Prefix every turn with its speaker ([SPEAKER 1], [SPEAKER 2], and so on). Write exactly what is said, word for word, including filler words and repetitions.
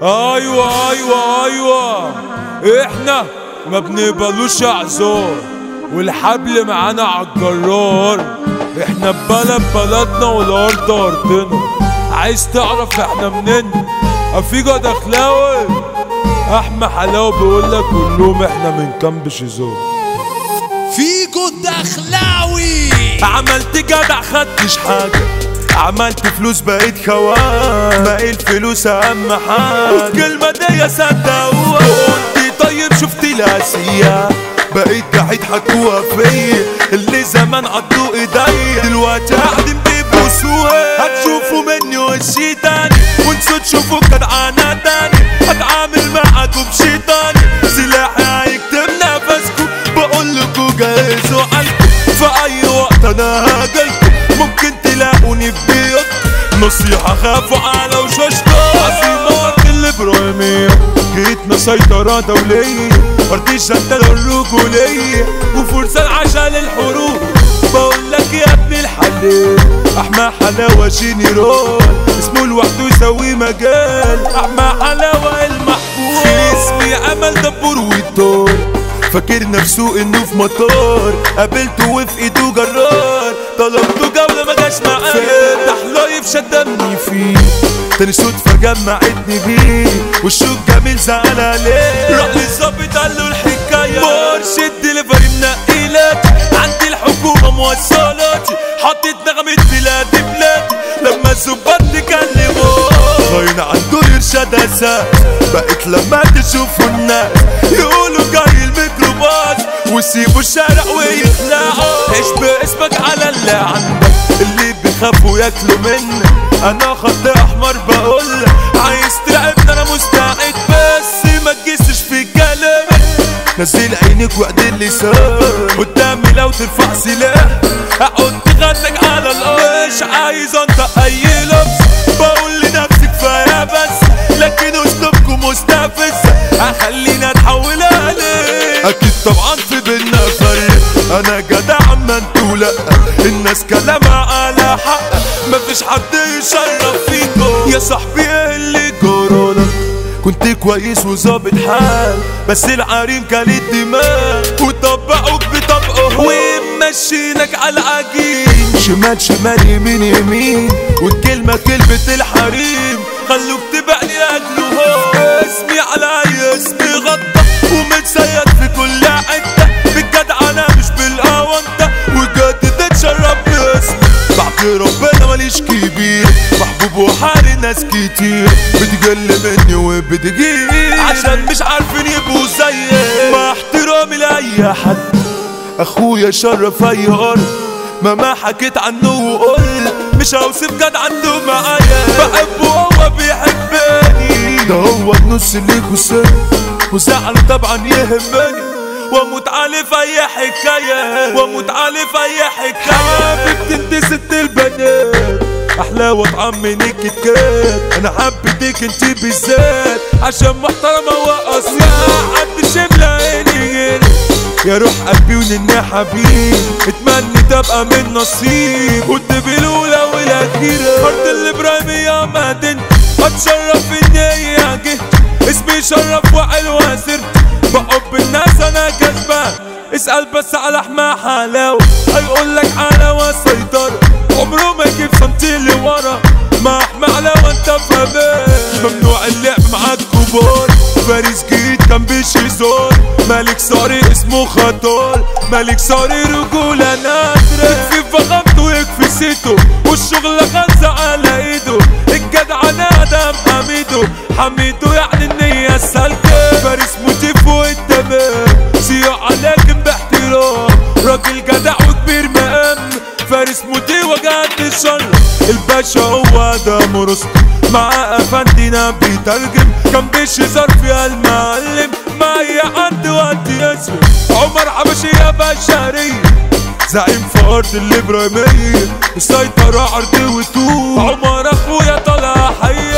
[SPEAKER 1] ايوه ايوه ايوه احنا ما بنقبلوش اعذار، والحبل معانا عالجرار. احنا ببلد بلدنا والارض ارضنا. عايز تعرف احنا منين؟ افيجا دخلاوي احمى حلاوه بيقولك كلهم احنا من كامب شيزون.
[SPEAKER 2] فيجو دخلاوي
[SPEAKER 1] عملت جدع خدتش حاجه، عملت فلوس بقيت خوان، باقي الفلوس اهم حاجه. الكلمه دي صدقوها، قلت طيب شفت الاسيه، بقيت قاعد حكوها فيا اللي زمان عضوا ايديا، دلوقتي قاعدين بيبوسوها. هتشوفوا مني وشي تاني وانتوا تشوفوا جدعانة تاني، هتعامل معاكم بشيطاني، سلاحي هيكتم نفسكم. بقولكوا جهزوا قلبكم في اي وقت انا هاجيلكم، ممكن تلاقوني في بيوتكم. نصيحة خافوا على وشوشكم، عزيمة وقت الابراهيمية، جيتنا سيطرة دولية، ارضيش انت للرجولية وفرصة عشان الحروب. بقولك يا ابن الحلال احمى حلاوة جينيرال، اسمه لوحده يسوي مجال. احمى حلاوة المحبوب، اسمي امل دبور والدور، فاكر نفسه انه في مطار، قابلته وفي ايده جرار، طلبته جولة ما جاش معايا، فتح لايف شدني فيه، تاني صدفة جمعتني بيه، وشه الجميل زعل عليه، راح للظابط قال له الحكاية، مرشد دليفري منقلاتي، عندي الحكومة موصلاتي، حطيت نغمة بلادي بلادي، لما الظباط تكلموا خاين عنده إرشاد أساس، بقيت لما تشوفوا الناس يقولوا جاي الميكروباص، وسيبوا الشارع ويخلعوا. عيش باسمك على اللي عندك، اللي بيخافوا ياكلوا منك، انا خط احمر بقولك عايز تلعبنا انا مستعد، بس ما تجسش في كلامك، نزل عينك وعد اللسان قدامي لو ترفع سلاح، اقعد تغنك على الارض، مش عايز انطق اي لبس، بقول لنفسي كفايه بس، لكن اسلوبكم مستفز هخلينا نحول عليه. اكيد طبعا في بينا فرق، انا جدع اما انتوا لا، الناس كلامها على حق، مفيش حد يشرف فيكم يا صاحبي. اللي جرالك كنت كويس وظابط حال، بس العريم كانت دماغ وطبقوك بطبقه، ومشينك على العجين، شمال شمال يمين يمين، والكلمة كلمة الحريم، خلوك تبعني لاجله. اسمي علي اسمي غطى ومتسيد في كل حتة، بالجدع انا مش بالاونطة، وجد تتشرب باسمي، بعد ربنا ماليش كبير، محبوب وحالي ناس كتير بتجل مني وبتجيب، عشان مش عارفين يبقوا زيي، مع احترامي لاي حد اخويا شرف اي ارض، مهما حكيت عنه وقلت مش هوصف جد عنده معايا، بحبه هو بيحبني، ده هو النص اللي خسر وزعله طبعا يهمني، واموت عليه في اي حكايه، واموت عليه في اي حكايه. حبيبتي انت ست البنات، احلى واطعم من الكتكات، انا حبيتك انت بالذات عشان محترمه واصيله، حد شمله عيني يا روح قلبي ونني حبيب، اتمنى تبقى من نصيب، وتبقى الاولى والاخيره، ارض الابراهيميه مدينتي، اتشرف اني هي جهتي، اسمي شرف وحلوه سرتي، بحب الناس انا كسبان، اسأل بس على احمى حلاوة هيقولك حلاوة سيطرة، عمره ما يجيب سنتي لورا، مع احمى حلاوة انت فاهم، ممنوع اللعب معاك كبار، فارس جديد كان بشيزون، ملك صاري اسمه خطول، ملك صاري رجولة نادرة، يكفي فخامته ويكفي سيته، والشغل غنزة على ايده، الجدع نادم حميدو، حميدو يعني النية السالكة، فارس موتيف والتمام، سيع عليكم باحترام، راجل جدع وكبير مقام، فارس موتي وجهة الشر، الباشا هو ده مرسل، مع افندينا بيترجم، كان بيشزر فيها المعلم، معايا عندي وقت يسر، عمر حبشي يا بشرية، زعيم في ارض الابراهيمية، السيطرة عرض وطول، عمر اخويا طالع حي